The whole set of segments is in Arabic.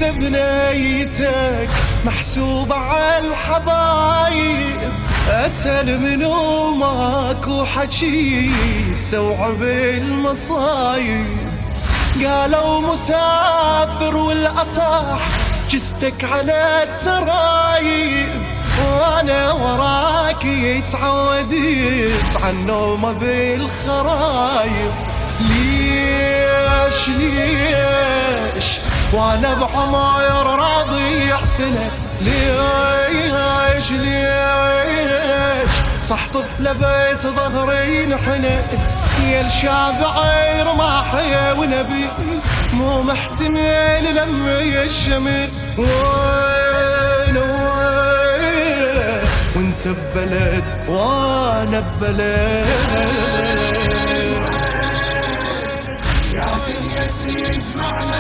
بنيتك محسوبة عالحبايب، أسأل منو ماكو حكي يستوعب المصايب. قالوا مسافر والأصح جثتك على الترايب، وانا وراك يتعودت عن نومه بالخرايب. ليش وانا بعمر رضيع سنة؟ ليش صح طفلة بس ظهري انحنى، يا الشافعي رماحي ونبي مو محتمل لما الشمل. وين وانت ببلد وانا ببلد، يا دنيا تجمعنا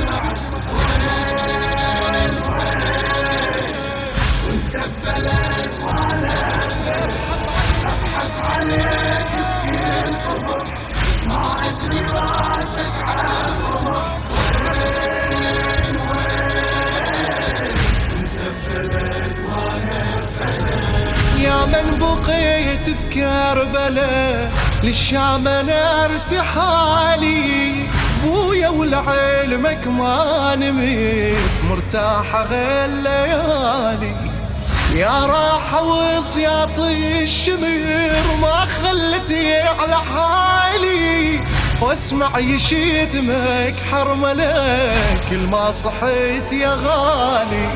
وانت ببلد وانا ببلد، ابحث عليك بكل صبح ما ادري راسك عالرمح. يا من بقيت بكربلاء للشام انا ارتحالي، بويا ولعلمك ما نميت مرتاحة غير ليالي. يا راحة وصياط الشمر ما خلتي على حالي، واسمع يشتمك حرملك كل ما صحيت يا غالي.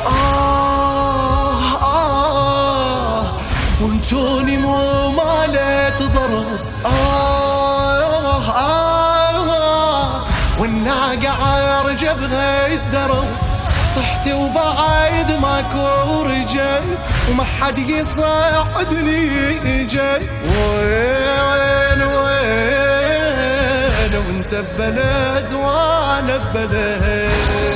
وانتوني مو مالت ضرب، والناقة عارجة بغيت درب، طحت وبعيد ماكو رجال وما حد يصعدني جاي. وين وانت ببلد وانا ببلد،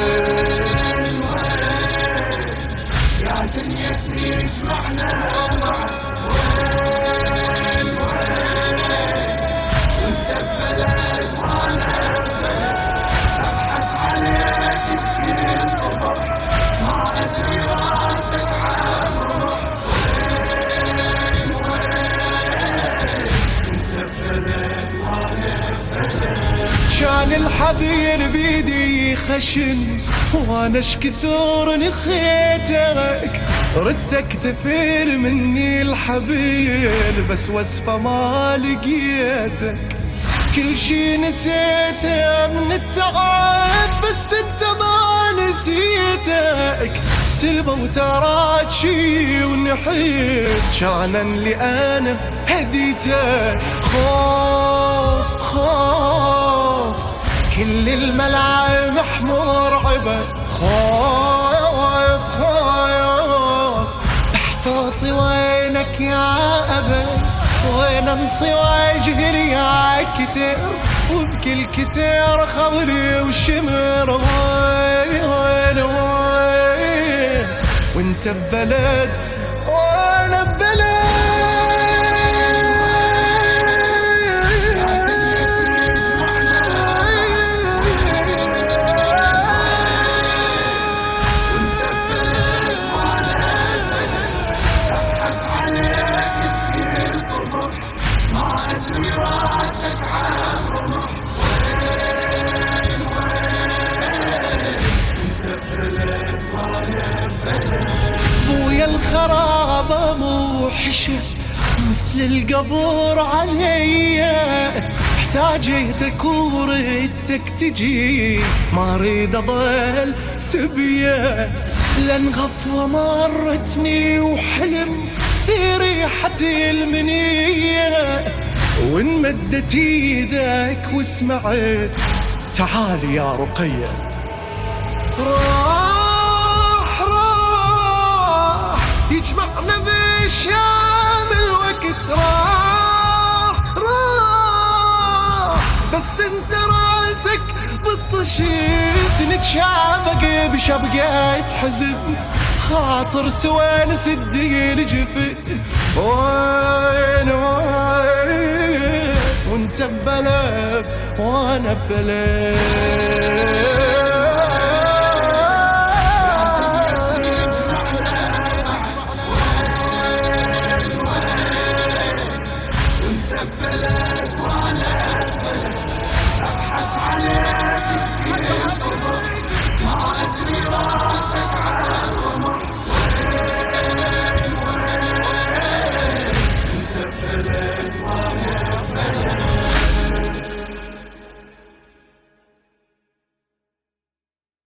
يا دنيا تجمعنا معا. وين وانت ببلد وانا ببلد، ابحث عليك بكل صبح ما ادري راسك عالرمح. وين انت ببلد وانا ببلد، كان الحبيب بيدي خشن وانا شكثر نخيتك، ردتك تفير مني الحبيب بس وصفة ما لقيتك. كل شي نسيته من التعب بس انت ما نسيتك، سلبة وتراك شي ونحيت كان اللي انا هديتك. خوف كل الملامح مرعبة، خوف بحصوتي وينك يا أبا، وين انطي وجهي يا كتير وبكل كتير خبري وشمر. وين وانت ببلد وانا ببلد، بويا الخرابة موحشة مثل القبر عليا، احتاجيتك وردتك تجي ما اريد اضل سبية، لان غفوة مرتني وحلم في ريحة المنية، وان مدت ايدك وسمعت تعالي يا رقية. راح يجمعنا بشام الوقت، راح بس انت راسك بالطشيت نتشابق بشبقة حزن، خاطر سوين سدي الجفن. وين وانت ببلد وانا ببلد.